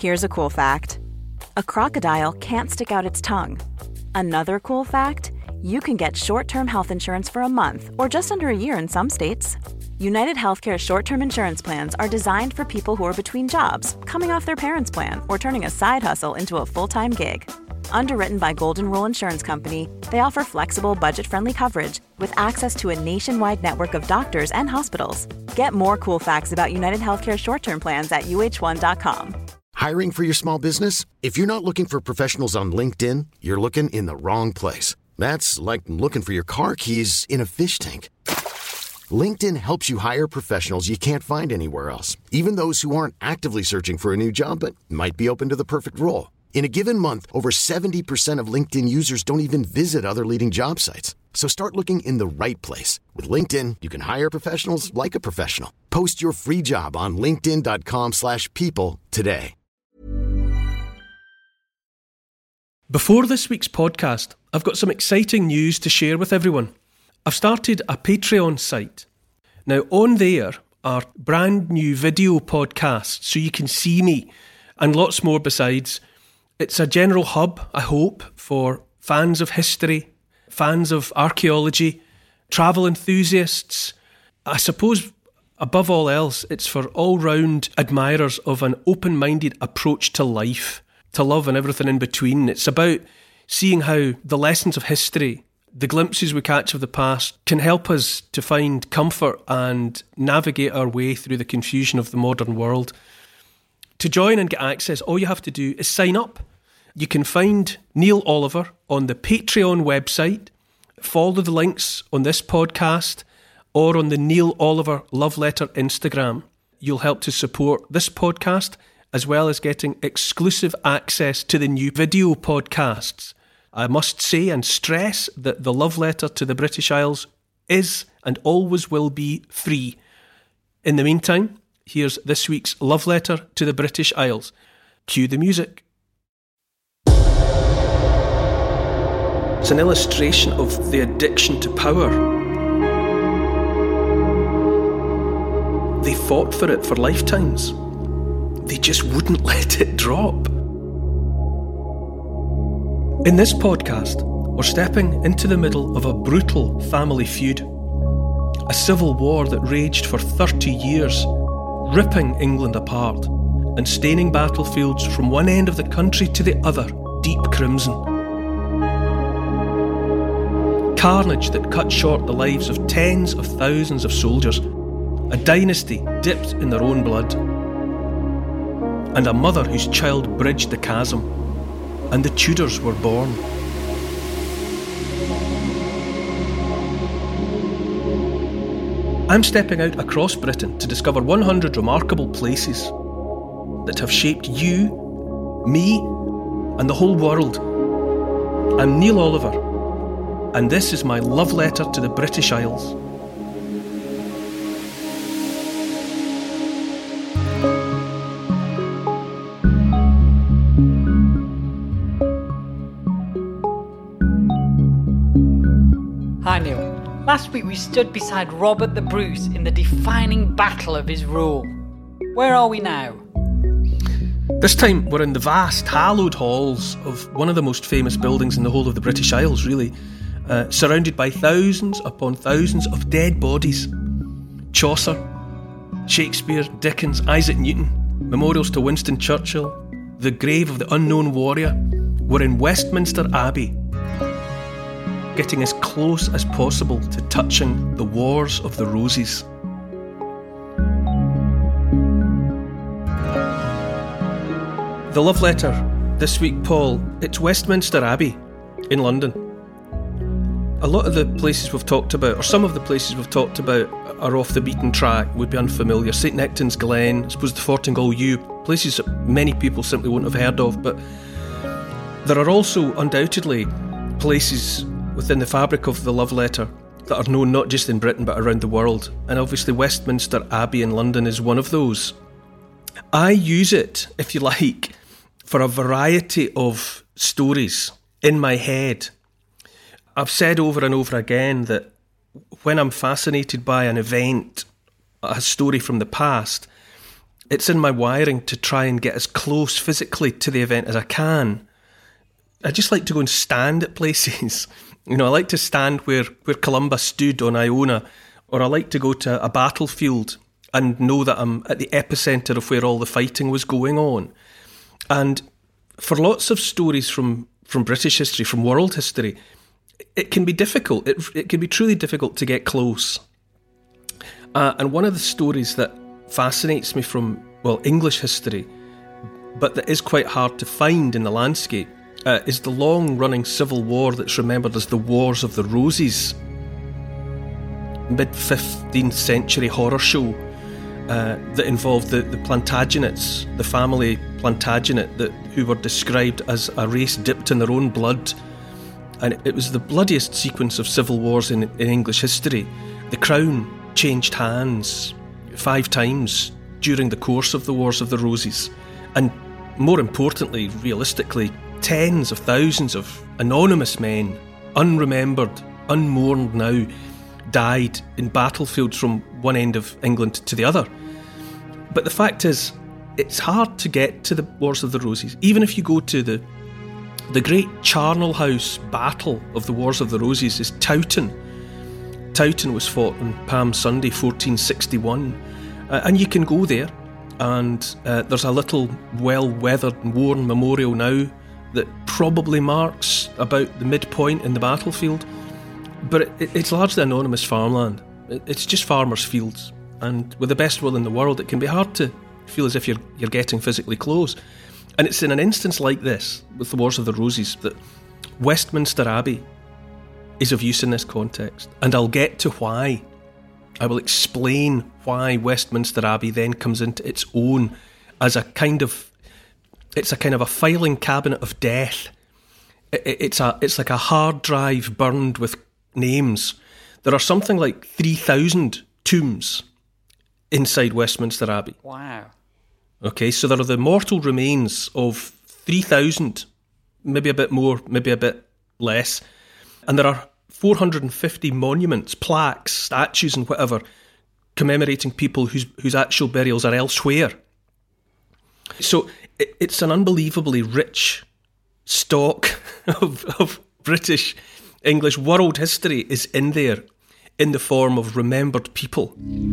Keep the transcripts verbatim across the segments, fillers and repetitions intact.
Here's a cool fact. A crocodile can't stick out its tongue. Another cool fact, you can get short-term health insurance for a month or just under a year in some states. United Healthcare short-term insurance plans are designed for people who are between jobs, coming off their parents' plan, or turning a side hustle into a full-time gig. Underwritten by Golden Rule Insurance Company, they offer flexible, budget-friendly coverage with access to a nationwide network of doctors and hospitals. Get more cool facts about United Healthcare short-term plans at U H one dot com. Hiring for your small business? If you're not looking for professionals on LinkedIn, you're looking in the wrong place. That's like looking for your car keys in a fish tank. LinkedIn helps you hire professionals you can't find anywhere else, even those who aren't actively searching for a new job but might be open to the perfect role. In a given month, over seventy percent of LinkedIn users don't even visit other leading job sites. So start looking in the right place. With LinkedIn, you can hire professionals like a professional. Post your free job on linkedin dot com slash people today. Before this week's podcast, I've got some exciting news to share with everyone. I've started a Patreon site. Now, on there are brand new video podcasts so you can see me and lots more besides. It's a general hub, I hope, for fans of history, fans of archaeology, travel enthusiasts. I suppose, above all else, it's for all-round admirers of an open-minded approach to life, to love and everything in between. It's about seeing how the lessons of history, the glimpses we catch of the past, can help us to find comfort and navigate our way through the confusion of the modern world. To join and get access, all you have to do is sign up. You can find Neil Oliver on the Patreon website, follow the links on this podcast, or on the Neil Oliver Love Letter Instagram. You'll help to support this podcast, as well as getting exclusive access to the new video podcasts. I must say and stress that the Love Letter to the British Isles is and always will be free. In the meantime, here's this week's Love Letter to the British Isles. Cue the music. It's an illustration of the addiction to power. They fought for it for lifetimes. They just wouldn't let it drop. In this podcast, we're stepping into the middle of a brutal family feud. A civil war that raged for thirty years, ripping England apart and staining battlefields from one end of the country to the other deep crimson. Carnage that cut short the lives of tens of thousands of soldiers, a dynasty dipped in their own blood, and a mother whose child bridged the chasm, and the Tudors were born. I'm stepping out across Britain to discover one hundred remarkable places that have shaped you, me, and the whole world. I'm Neil Oliver, and this is my love letter to the British Isles. Hi Neil. Last week we stood beside Robert the Bruce in the defining battle of his rule. Where are we now? This time we're in the vast, hallowed halls of one of the most famous buildings in the whole of the British Isles, really, uh, surrounded by thousands upon thousands of dead bodies. Chaucer, Shakespeare, Dickens, Isaac Newton, memorials to Winston Churchill, the grave of the unknown warrior. We're in Westminster Abbey, getting as close as possible to touching the Wars of the Roses. The love letter this week, Paul, it's Westminster Abbey in London. A lot of the places we've talked about, or some of the places we've talked about, are off the beaten track, would be unfamiliar. Saint Nectan's Glen, I suppose the Fortingall Yew, places that many people simply won't have heard of, but there are also undoubtedly places within the fabric of the love letter that are known not just in Britain but around the world, and obviously Westminster Abbey in London is one of those. I use it, if you like, for a variety of stories in my head. I've said over and over again that when I'm fascinated by an event, a story from the past, it's in my wiring to try and get as close physically to the event as I can. I just like to go and stand at places. You know, I like to stand where, where Columba stood on Iona, or I like to go to a battlefield and know that I'm at the epicentre of where all the fighting was going on. And for lots of stories from, from British history, from world history, it can be difficult. It, it can be truly difficult to get close. Uh, and one of the stories that fascinates me from, well, English history, but that is quite hard to find in the landscape, uh, is the long-running civil war that's remembered as the Wars of the Roses. mid-fifteenth century horror show uh, that involved the, the Plantagenets, the family Plantagenet, that, who were described as a race dipped in their own blood. And it, it was the bloodiest sequence of civil wars in, in English history. The crown changed hands five times during the course of the Wars of the Roses. And more importantly, realistically, tens of thousands of anonymous men, unremembered, unmourned now, died in battlefields from one end of England to the other. But the fact is, it's hard to get to the Wars of the Roses. Even if you go to the the great Charnel House battle of the Wars of the Roses is Towton. Towton was fought on Palm Sunday, fourteen sixty-one. Uh, and you can go there, and uh, there's a little well-weathered and worn memorial now that probably marks about the midpoint in the battlefield. But it, it's largely anonymous farmland. It, it's just farmers' fields. And with the best will in the world, it can be hard to feel as if you're you're getting physically close. And it's in an instance like this, with the Wars of the Roses, that Westminster Abbey is of use in this context. And I'll get to why. I will explain why Westminster Abbey then comes into its own as a kind of, it's a kind of a filing cabinet of death. It, it's a, it's like a hard drive burned with names. There are something like three thousand tombs inside Westminster Abbey. Wow. Okay, so there are the mortal remains of three thousand, maybe a bit more, maybe a bit less. And there are four hundred fifty monuments, plaques, statues and whatever, commemorating people whose whose actual burials are elsewhere. So it, it's an unbelievably rich stock of, of British, English, world history is in there in the form of remembered people.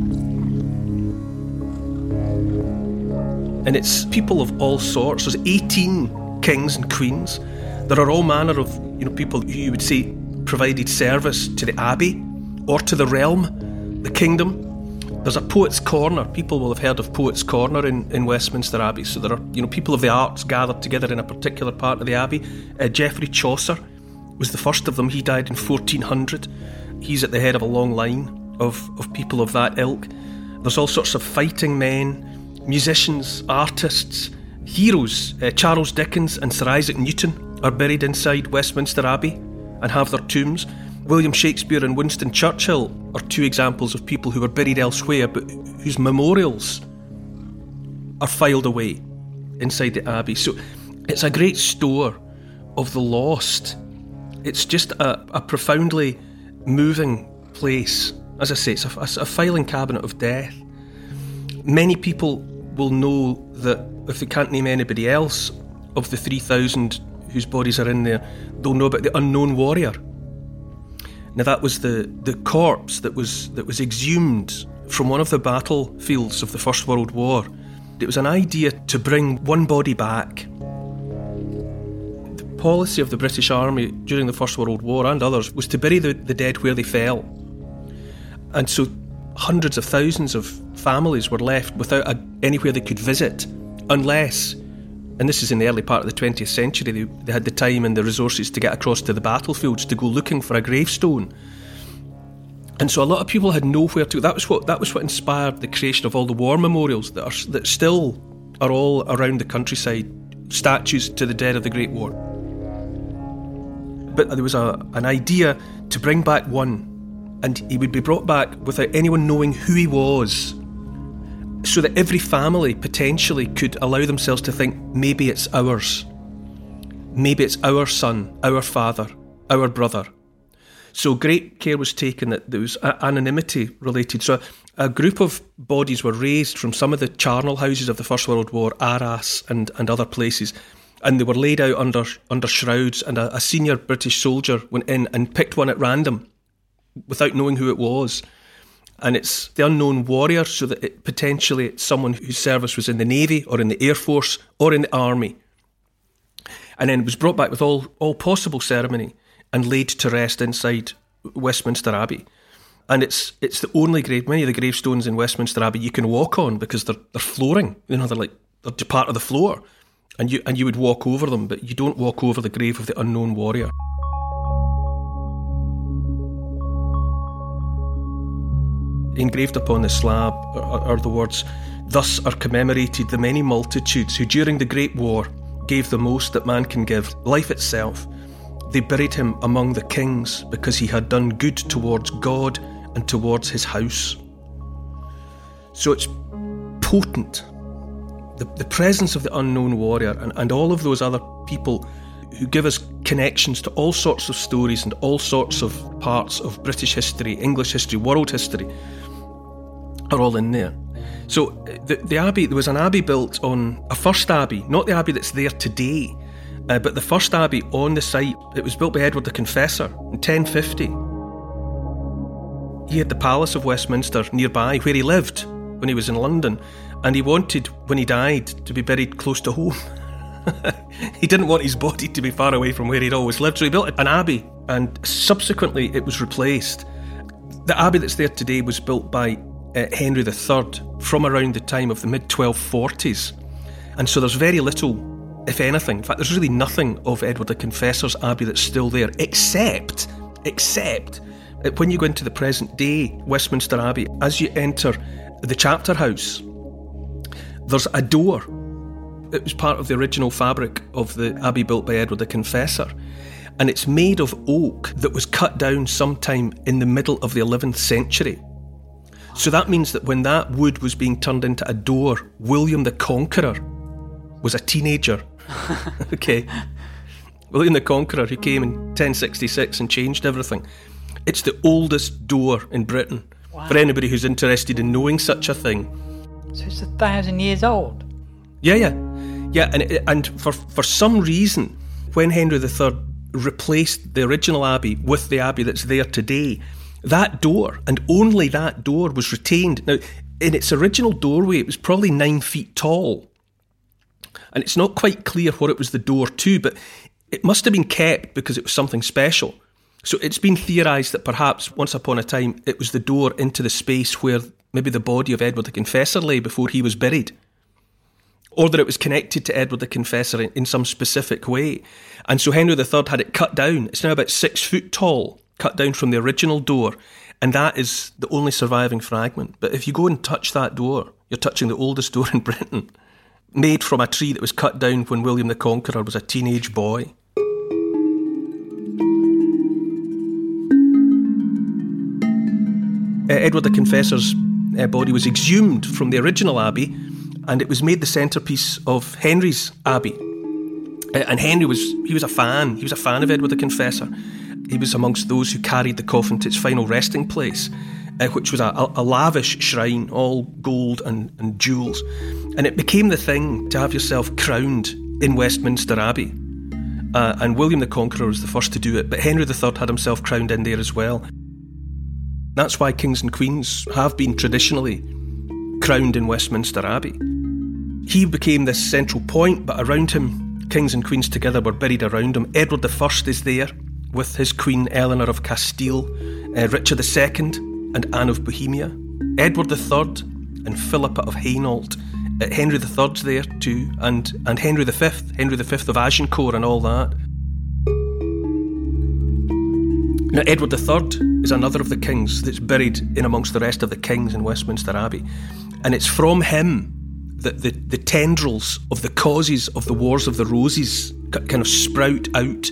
And it's people of all sorts. There's eighteen kings and queens. There are all manner of, you know, people who you would say provided service to the abbey or to the realm, the kingdom. There's a Poets' Corner. People will have heard of Poets' Corner in, in Westminster Abbey. So there are, you know, people of the arts gathered together in a particular part of the abbey. Uh, Geoffrey Chaucer was the first of them. He died in fourteen hundred. He's at the head of a long line of, of people of that ilk. There's all sorts of fighting men, musicians, artists, heroes. Uh, Charles Dickens and Sir Isaac Newton are buried inside Westminster Abbey and have their tombs. William Shakespeare and Winston Churchill are two examples of people who were buried elsewhere but whose memorials are filed away inside the Abbey. So it's a great store of the lost. It's just a, a profoundly moving place. As I say, it's a, a filing cabinet of death. Many people will know that if they can't name anybody else of the three thousand whose bodies are in there, they'll know about the Unknown Warrior. Now that was the, the corpse that was that was exhumed from one of the battlefields of the First World War. It was an idea to bring one body back. The policy of the British Army during the First World War and others was to bury the, the dead where they fell. And so hundreds of thousands of families were left without a, anywhere they could visit, unless, and this is in the early part of the twentieth century, they, they had the time and the resources to get across to the battlefields to go looking for a gravestone. And so a lot of people had nowhere to go. That was what that was what inspired the creation of all the war memorials that are that still are all around the countryside, statues to the dead of the Great War. But there was a, an idea to bring back one, and he would be brought back without anyone knowing who he was, so that every family potentially could allow themselves to think, maybe it's ours. Maybe it's our son, our father, our brother. So great care was taken that there was anonymity related. So a group of bodies were raised from some of the charnel houses of the First World War, Arras and, and other places, and they were laid out under under shrouds, and a, a senior British soldier went in and picked one at random without knowing who it was. And it's the unknown warrior, so that it potentially it's someone whose service was in the Navy or in the Air Force or in the Army. And then it was brought back with all, all possible ceremony and laid to rest inside Westminster Abbey. And it's it's the only grave, many of the gravestones in Westminster Abbey you can walk on because they're they're flooring. You know, they're like they're part of the floor. And you and you would walk over them, but you don't walk over the grave of the unknown warrior. Engraved upon the slab are, are the words, "Thus are commemorated the many multitudes who during the Great War gave the most that man can give, life itself. They buried him among the kings because he had done good towards God and towards his house." So it's potent. The, the presence of the unknown warrior and, and all of those other people who give us connections to all sorts of stories and all sorts of parts of British history, English history, world history, are all in there. So the, the abbey, there was an abbey built on, a first abbey, not the abbey that's there today, uh, but the first abbey on the site. It was built by Edward the Confessor in ten fifty. He had the Palace of Westminster nearby where he lived when he was in London, and he wanted, when he died, to be buried close to home. He didn't want his body to be far away from where he'd always lived, so he built an abbey, and subsequently it was replaced. The abbey that's there today was built by uh, Henry the Third from around the time of the mid twelve forties, and so there's very little, if anything, in fact there's really nothing of Edward the Confessor's abbey that's still there, except, except when you go into the present day Westminster Abbey, as you enter the chapter house, there's a door. It was part of the original fabric of the abbey built by Edward the Confessor, and it's made of oak that was cut down sometime in the middle of the eleventh century. So that means that when that wood was being turned into a door, William the Conqueror was a teenager. Okay, William the Conqueror, who came in ten sixty-six and changed everything. It's the oldest door in Britain. Wow. For anybody who's interested in knowing such a thing. So it's a thousand years old? Yeah, yeah. Yeah, and and for, for some reason, when Henry the Third replaced the original abbey with the abbey that's there today, that door, and only that door, was retained. Now, in its original doorway, it was probably nine feet tall. And it's not quite clear what it was the door to, but it must have been kept because it was something special. So it's been theorised that perhaps once upon a time it was the door into the space where maybe the body of Edward the Confessor lay before he was buried, or that it was connected to Edward the Confessor in, in some specific way. And so Henry the Third had it cut down. It's now about six foot tall, cut down from the original door, and that is the only surviving fragment. But if you go and touch that door, you're touching the oldest door in Britain, made from a tree that was cut down when William the Conqueror was a teenage boy. Uh, Edward the Confessor's uh, body was exhumed from the original abbey, and it was made the centrepiece of Henry's abbey. Uh, and Henry was he was a fan. He was a fan of Edward the Confessor. He was amongst those who carried the coffin to its final resting place, uh, which was a, a, a lavish shrine, all gold and, and jewels. And it became the thing to have yourself crowned in Westminster Abbey. Uh, and William the Conqueror was the first to do it, but Henry the Third had himself crowned in there as well. That's why kings and queens have been traditionally crowned in Westminster Abbey. He became this central point, but around him, kings and queens together were buried around him. Edward the First is there with his queen Eleanor of Castile, uh, Richard the Second and Anne of Bohemia, Edward the Third and Philippa of Hainault. Uh, Henry the Third's there too, and, and Henry the Fifth, Henry the Fifth of Agincourt and all that. Now, Edward the Third is another of the kings that's buried in amongst the rest of the kings in Westminster Abbey. And it's from him that the, the tendrils of the causes of the Wars of the Roses kind of sprout out.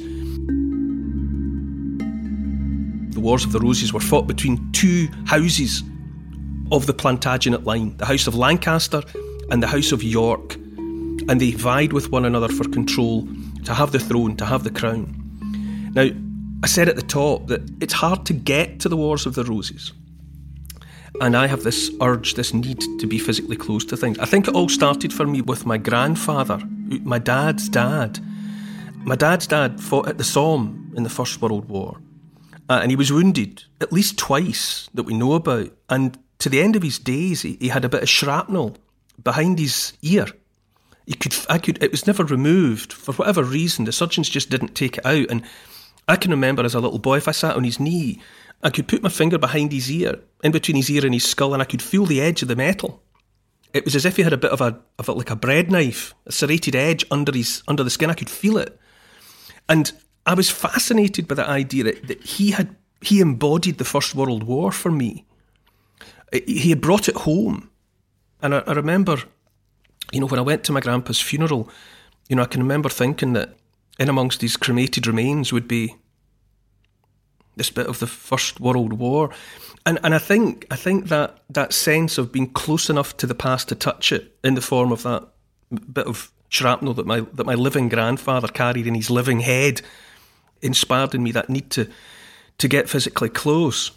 The Wars of the Roses were fought between two houses of the Plantagenet line, the House of Lancaster and the House of York. And they vied with one another for control, to have the throne, to have the crown. Now, I said at the top that it's hard to get to the Wars of the Roses. And I have this urge, this need to be physically close to things. I think it all started for me with my grandfather, my dad's dad. My dad's dad fought at the Somme in the First World War. Uh, and he was wounded at least twice that we know about. And to the end of his days, he, he had a bit of shrapnel behind his ear. He could, I could, it was never removed for whatever reason. The surgeons just didn't take it out. And I can remember as a little boy, if I sat on his knee, I could put my finger behind his ear, in between his ear and his skull, and I could feel the edge of the metal. It was as if he had a bit of a, of a like a bread knife, a serrated edge under his under the skin. I could feel it, and I was fascinated by the idea that, that he had he embodied the First World War for me. He had brought it home, and I, I remember, you know, when I went to my grandpa's funeral, you know, I can remember thinking that in amongst these cremated remains would be this bit of the First World War. And and I think I think that that sense of being close enough to the past to touch it in the form of that bit of shrapnel that my that my living grandfather carried in his living head inspired in me that need to to get physically close.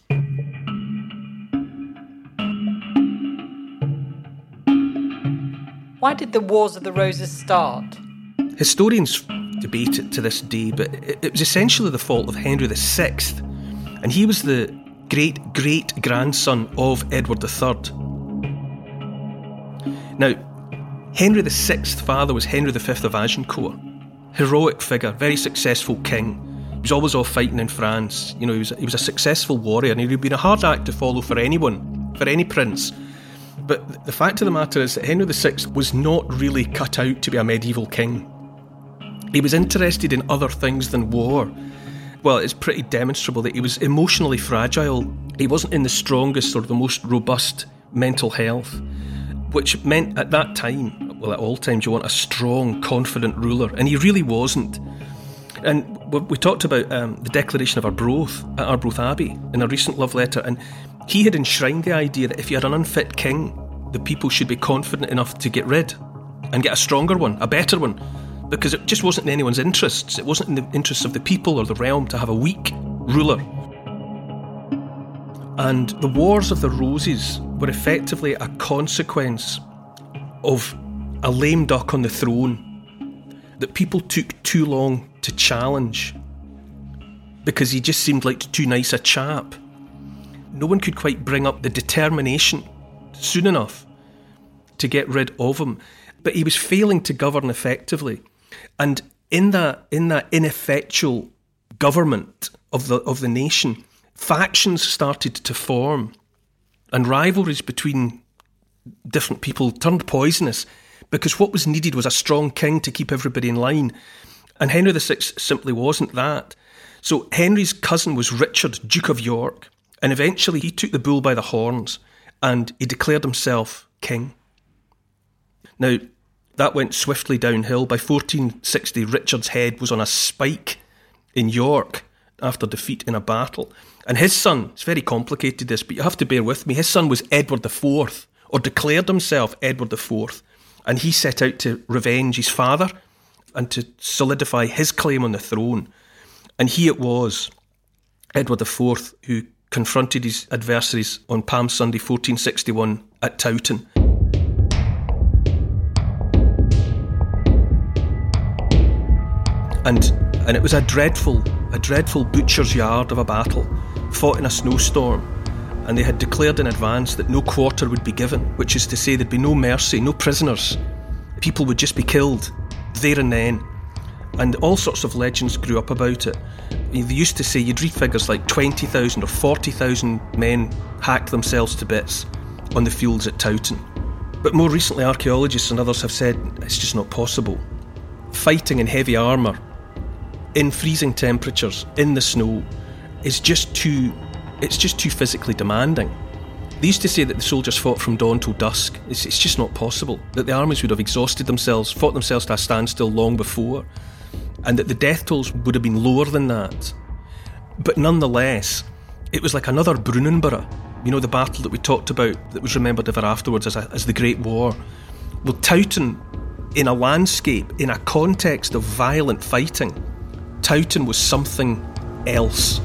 Why did the Wars of the Roses start? Historians debate it to this day, but it, it was essentially the fault of Henry the Sixth. And he was the great-great-grandson of Edward the Third. Now, Henry the Sixth's father was Henry the Fifth of Agincourt. Heroic figure, very successful king. He was always off fighting in France. You know, he was, he was a successful warrior, and he would have been a hard act to follow for anyone, for any prince. But the fact of the matter is that Henry the Sixth was not really cut out to be a medieval king. He was interested in other things than war. Well, it's pretty demonstrable that he was emotionally fragile. He wasn't in the strongest or the most robust mental health, which meant at that time, well, at all times, you want a strong, confident ruler, and he really wasn't. And we talked about um, the declaration of Arbroath at Arbroath Abbey in a recent love letter, and he had enshrined the idea that if you had an unfit king, the people should be confident enough to get rid and get a stronger one, a better one, because it just wasn't in anyone's interests. It wasn't in the interests of the people or the realm to have a weak ruler. And the Wars of the Roses were effectively a consequence of a lame duck on the throne that people took too long to challenge because he just seemed like too nice a chap. No one could quite bring up the determination soon enough to get rid of him, but he was failing to govern effectively. And in that in that ineffectual government of the of the nation, factions started to form, and rivalries between different people turned poisonous, because what was needed was a strong king to keep everybody in line. And Henry the Sixth simply wasn't that. So Henry's cousin was Richard, Duke of York, and eventually he took the bull by the horns and he declared himself king. Now, that went swiftly downhill. By fourteen sixty, Richard's head was on a spike in York after defeat in a battle. And his son, it's very complicated this, but you have to bear with me, his son was Edward the Fourth, or declared himself Edward the Fourth, and he set out to revenge his father and to solidify his claim on the throne. And he it was, Edward the Fourth, who confronted his adversaries on Palm Sunday fourteen sixty-one at Towton. And and it was a dreadful, a dreadful butcher's yard of a battle, fought in a snowstorm, and they had declared in advance that no quarter would be given, which is to say there'd be no mercy, no prisoners. People would just be killed there and then. And all sorts of legends grew up about it. They used to say you'd read figures like twenty thousand or forty thousand men hacked themselves to bits on the fields at Towton. But more recently, archaeologists and others have said it's just not possible. Fighting in heavy armour, in freezing temperatures, in the snow, is just too, it's just too physically demanding. They used to say that the soldiers fought from dawn till dusk. It's, it's just not possible. That the armies would have exhausted themselves, fought themselves to a standstill long before, and that the death tolls would have been lower than that. But nonetheless, it was like another Brunanburh, you know, the battle that we talked about that was remembered ever afterwards as, a, as the Great War. Well, Towton, in a landscape, in a context of violent fighting, Towton was something else.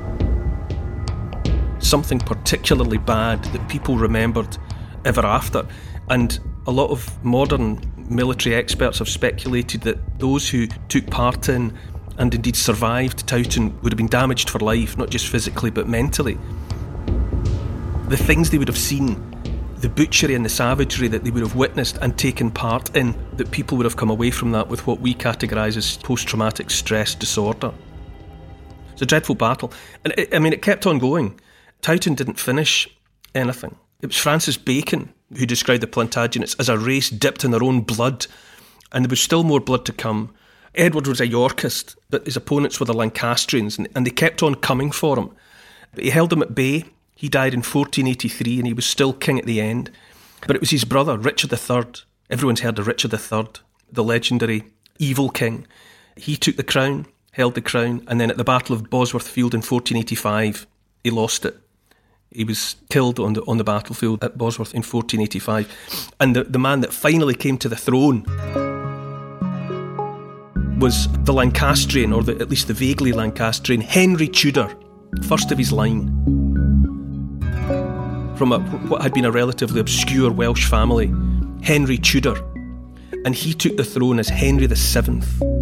Something particularly bad that people remembered ever after. And a lot of modern military experts have speculated that those who took part in and indeed survived Towton would have been damaged for life, not just physically but mentally. The things they would have seen, the butchery and the savagery that they would have witnessed and taken part in, that people would have come away from that with what we categorise as post-traumatic stress disorder. It's a dreadful battle. And it, I mean, it kept on going. Towton didn't finish anything. It was Francis Bacon who described the Plantagenets as a race dipped in their own blood, and there was still more blood to come. Edward was a Yorkist, but his opponents were the Lancastrians, and, and they kept on coming for him. But he held them at bay. He died in fourteen eighty-three, and he was still king at the end. But it was his brother, Richard the Third. Everyone's heard of Richard the Third, the legendary evil king. He took the crown, held the crown, and then at the Battle of Bosworth Field in fourteen eighty-five, he lost it. He was killed on the on the battlefield at Bosworth in fourteen eighty-five. And the, the man that finally came to the throne was the Lancastrian, or the, at least the vaguely Lancastrian, Henry Tudor, first of his line, from a, what had been a relatively obscure Welsh family, Henry Tudor. And he took the throne as Henry the Seventh.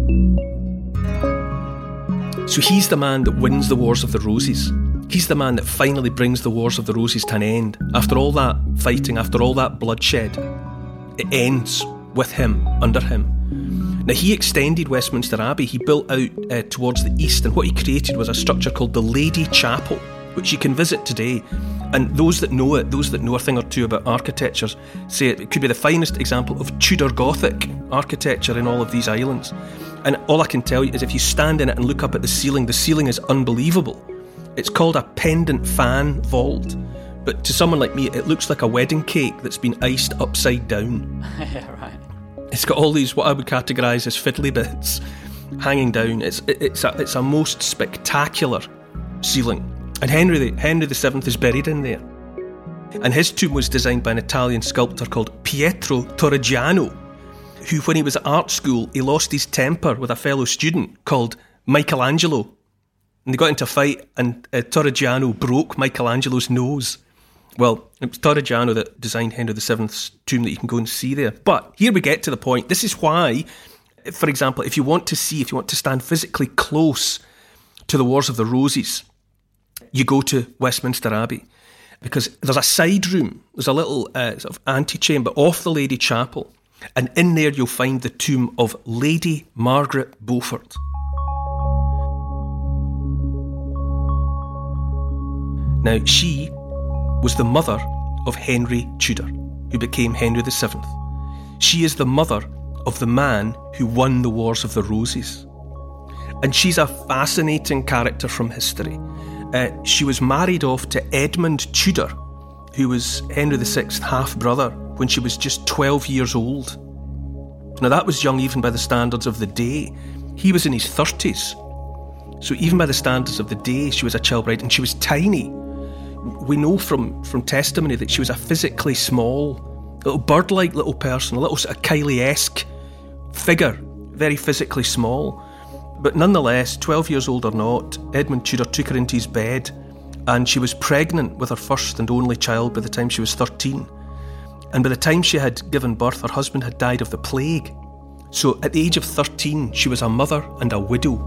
So he's the man that wins the Wars of the Roses. He's the man that finally brings the Wars of the Roses to an end. After all that fighting, after all that bloodshed, it ends with him, under him. Now, he extended Westminster Abbey. He built out uh, towards the east, and what he created was a structure called the Lady Chapel, which you can visit today. And those that know it, those that know a thing or two about architecture, say it could be the finest example of Tudor Gothic architecture in all of these islands. And all I can tell you is if you stand in it and look up at the ceiling, the ceiling is unbelievable. It's called a pendant fan vault. But to someone like me, it looks like a wedding cake that's been iced upside down. Yeah, right. It's got all these, what I would categorise as fiddly bits hanging down. It's it's a, it's a most spectacular ceiling. And Henry the, Henry the Seventh is buried in there. And his tomb was designed by an Italian sculptor called Pietro Torrigiano, who, when he was at art school, he lost his temper with a fellow student called Michelangelo. And they got into a fight, and uh, Torrigiano broke Michelangelo's nose. Well, it was Torrigiano that designed Henry the Seventh's tomb that you can go and see there. But here we get to the point. This is why, for example, if you want to see, if you want to stand physically close to the Wars of the Roses, you go to Westminster Abbey. Because there's a side room, there's a little uh, sort of antechamber off the Lady Chapel, and in there you'll find the tomb of Lady Margaret Beaufort. Now, she was the mother of Henry Tudor, who became Henry the Seventh. She is the mother of the man who won the Wars of the Roses. And she's a fascinating character from history. Uh, she was married off to Edmund Tudor, who was Henry the Sixth's half-brother, when she was just twelve years old. Now, that was young even by the standards of the day. He was in his thirties. So even by the standards of the day, she was a child bride, and she was tiny. We know from, from testimony that she was a physically small, little bird-like little person, a little sort of Kylie-esque figure, very physically small. But nonetheless, twelve years old or not, Edmund Tudor took her into his bed, and she was pregnant with her first and only child by the time she was thirteen. And by the time she had given birth, her husband had died of the plague. So at the age of thirteen, she was a mother and a widow.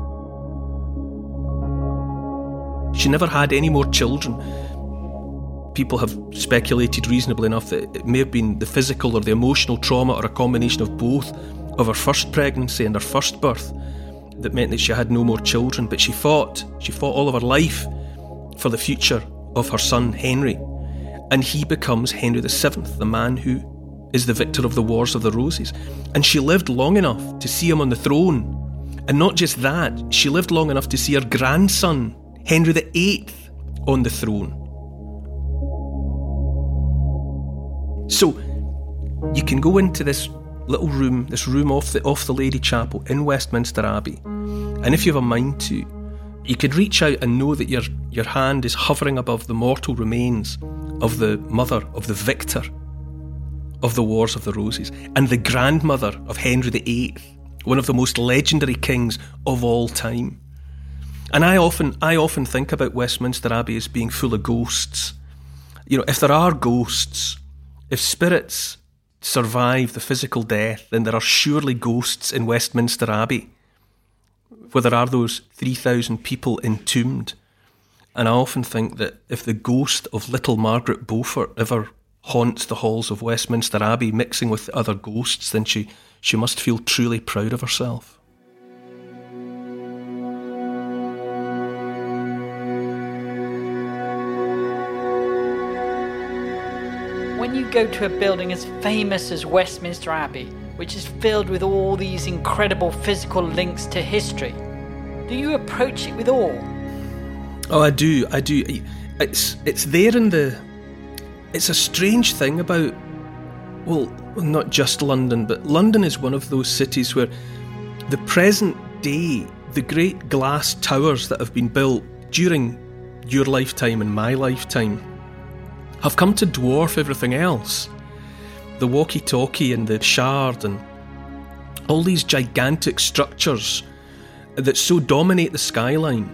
She never had any more children. People have speculated reasonably enough that it may have been the physical or the emotional trauma, or a combination of both, of her first pregnancy and her first birth that meant that she had no more children. But she fought, she fought all of her life for the future of her son Henry. And he becomes Henry the Seventh, the man who is the victor of the Wars of the Roses. And she lived long enough to see him on the throne. And not just that, she lived long enough to see her grandson, Henry the Eighth, on the throne. So, you can go into this little room, this room off the off the Lady Chapel in Westminster Abbey, and if you have a mind to, you could reach out and know that your your hand is hovering above the mortal remains of the mother of the victor of the Wars of the Roses, and the grandmother of Henry the Eighth, one of the most legendary kings of all time. And I often, I often think about Westminster Abbey as being full of ghosts. You know, if there are ghosts, if spirits survive the physical death, then there are surely ghosts in Westminster Abbey, where there are those three thousand people entombed. And I often think that if the ghost of little Margaret Beaufort ever haunts the halls of Westminster Abbey, mixing with the other ghosts, then she, she must feel truly proud of herself. When you go to a building as famous as Westminster Abbey, which is filled with all these incredible physical links to history, do you approach it with awe? Oh, I do, I do. It's it's there in the... It's a strange thing about, well, not just London, but London is one of those cities where the present day, the great glass towers that have been built during your lifetime and my lifetime have come to dwarf everything else. The walkie-talkie and the Shard and all these gigantic structures that so dominate the skyline.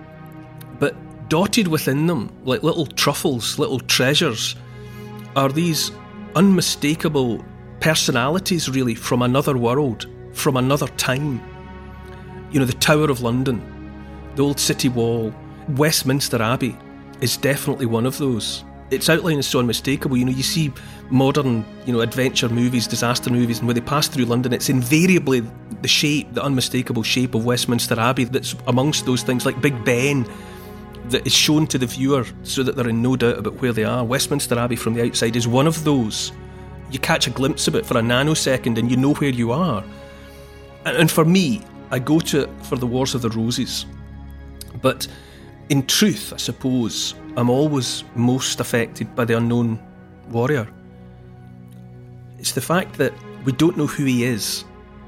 But dotted within them, like little truffles, little treasures, are these unmistakable personalities really from another world, from another time. You know, the Tower of London, the old city wall, Westminster Abbey is definitely one of those. Its outline is so unmistakable. You know, you see modern, you know, adventure movies, disaster movies, and when they pass through London, it's invariably the shape, the unmistakable shape of Westminster Abbey that's amongst those things, like Big Ben, that is shown to the viewer so that they're in no doubt about where they are. Westminster Abbey from the outside is one of those. You catch a glimpse of it for a nanosecond and you know where you are. And for me, I go to it for the Wars of the Roses. But in truth, I suppose, I'm always most affected by the unknown warrior. It's the fact that we don't know who he is.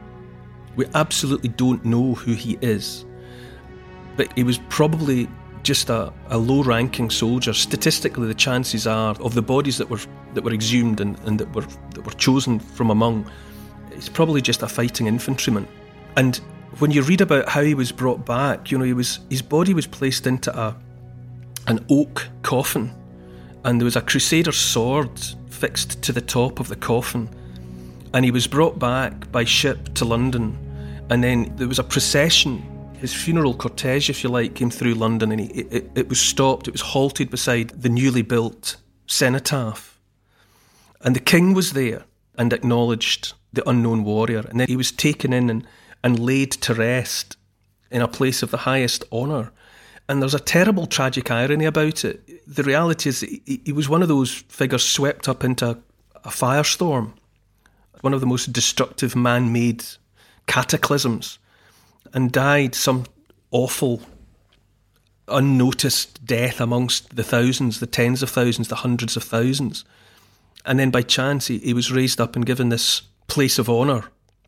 We absolutely don't know who he is. But he was probably just a, a low-ranking soldier. Statistically, the chances are, of the bodies that were that were exhumed and, and that were that were chosen from among, it's probably just a fighting infantryman. And when you read about how he was brought back, you know, he was his body was placed into a an oak coffin, and there was a crusader's sword fixed to the top of the coffin, and he was brought back by ship to London, and then there was a procession. His funeral cortege, if you like, came through London, and he, it, it was stopped, it was halted beside the newly built cenotaph. And the king was there and acknowledged the unknown warrior, and then he was taken in and, and laid to rest in a place of the highest honour. And there's a terrible tragic irony about it. The reality is he, he was one of those figures swept up into a firestorm, one of the most destructive man-made cataclysms, and died some awful, unnoticed death amongst the thousands, the tens of thousands, the hundreds of thousands. And then by chance, he, he was raised up and given this place of honour.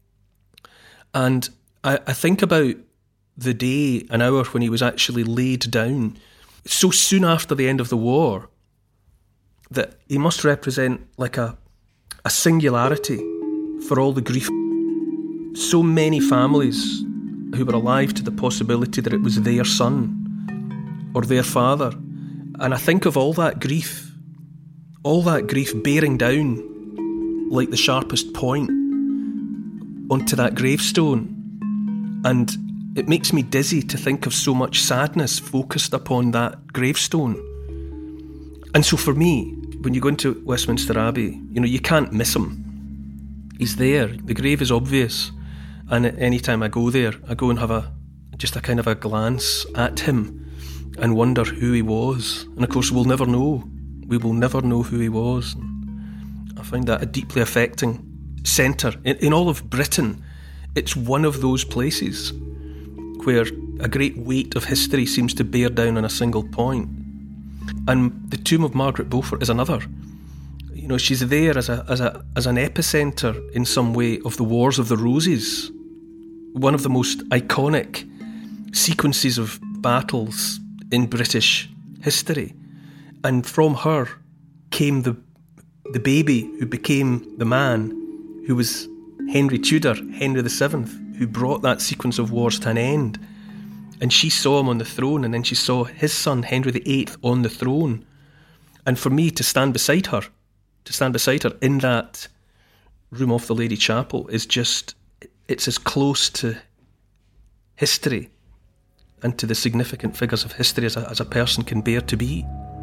And I, I think about the day, an hour when he was actually laid down, so soon after the end of the war, that he must represent like a, a singularity for all the grief. So many families who were alive to the possibility that it was their son or their father. And I think of all that grief, all that grief bearing down like the sharpest point onto that gravestone. And it makes me dizzy to think of so much sadness focused upon that gravestone. And so for me, when you go into Westminster Abbey, you know, you can't miss him. He's there. The grave is obvious. And any time I go there, I go and have a just a kind of a glance at him and wonder who he was. And of course, we'll never know. We will never know who he was. And I find that a deeply affecting centre. In, in all of Britain, it's one of those places where a great weight of history seems to bear down on a single point. And the tomb of Margaret Beaufort is another. You know, she's there as a as a as an epicentre in some way of the Wars of the Roses, one of the most iconic sequences of battles in British history. And from her came the the baby who became the man who was Henry Tudor, Henry the Seventh, who brought that sequence of wars to an end. And she saw him on the throne, and then she saw his son, Henry the Eighth, on the throne. And for me to stand beside her, to stand beside her in that room off the Lady Chapel is just, it's as close to history and to the significant figures of history as a, as a person can bear to be.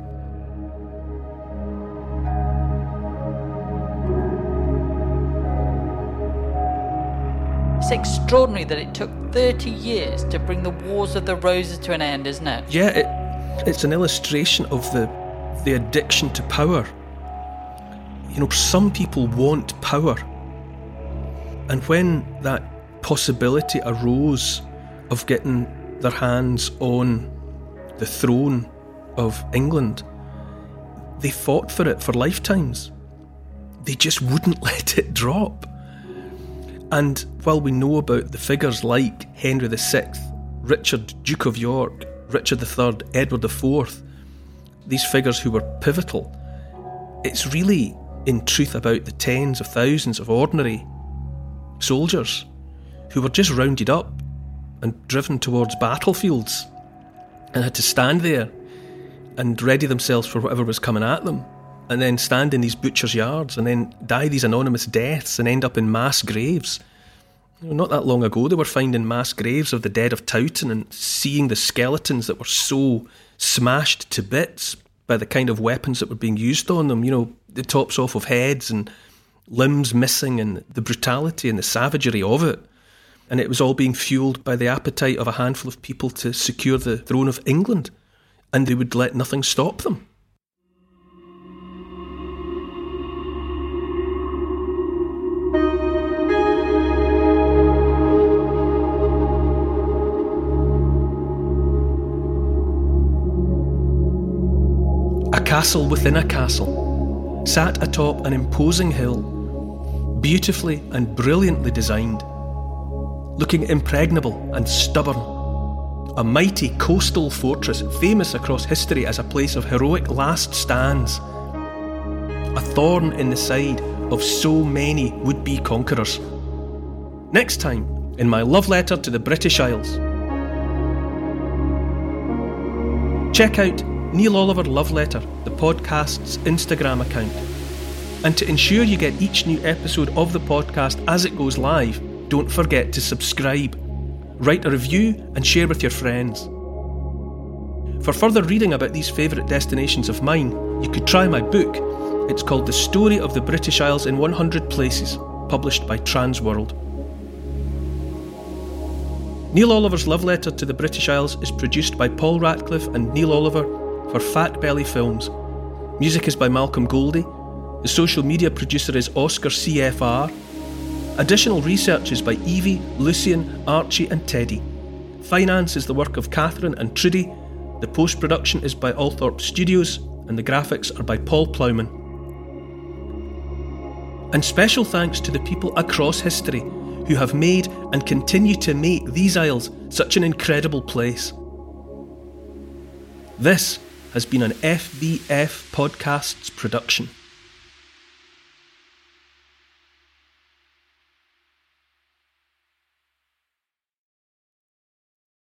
It's extraordinary that it took thirty years to bring the Wars of the Roses to an end, isn't it? Yeah, it, it's an illustration of the the addiction to power. You know, some people want power. And when that possibility arose of getting their hands on the throne of England, they fought for it for lifetimes. They just wouldn't let it drop. And while we know about the figures like Henry the Sixth, Richard, Duke of York, Richard the Third, Edward the Fourth, these figures who were pivotal, it's really, in truth, about the tens of thousands of ordinary soldiers who were just rounded up and driven towards battlefields and had to stand there and ready themselves for whatever was coming at them, and then stand in these butchers' yards and then die these anonymous deaths and end up in mass graves. You know, not that long ago they were finding mass graves of the dead of Towton and seeing the skeletons that were so smashed to bits by the kind of weapons that were being used on them, you know, the tops off of heads and limbs missing, and the brutality and the savagery of it. And it was all being fuelled by the appetite of a handful of people to secure the throne of England, and they would let nothing stop them. A castle within a castle sat atop an imposing hill, beautifully and brilliantly designed, looking impregnable and stubborn. A mighty coastal fortress famous across history as a place of heroic last stands. A thorn in the side of so many would-be conquerors. Next time, in my love letter to the British Isles. Check out Neil Oliver Love Letter, the podcast's Instagram account. And to ensure you get each new episode of the podcast as it goes live, don't forget to subscribe, write a review and share with your friends. For further reading about these favourite destinations of mine, you could try my book. It's called The Story of the British Isles in one hundred Places, published by Transworld. Neil Oliver's Love Letter to the British Isles is produced by Paul Ratcliffe and Neil Oliver for Fat Belly Films. Music is by Malcolm Goldie. The social media producer is Oscar C F R. Additional research is by Evie, Lucian, Archie and Teddy. Finance is the work of Catherine and Trudy. The post-production is by Althorpe Studios, and the graphics are by Paul Plowman. And special thanks to the people across history who have made and continue to make these isles such an incredible place. This has been an F B F Podcasts production.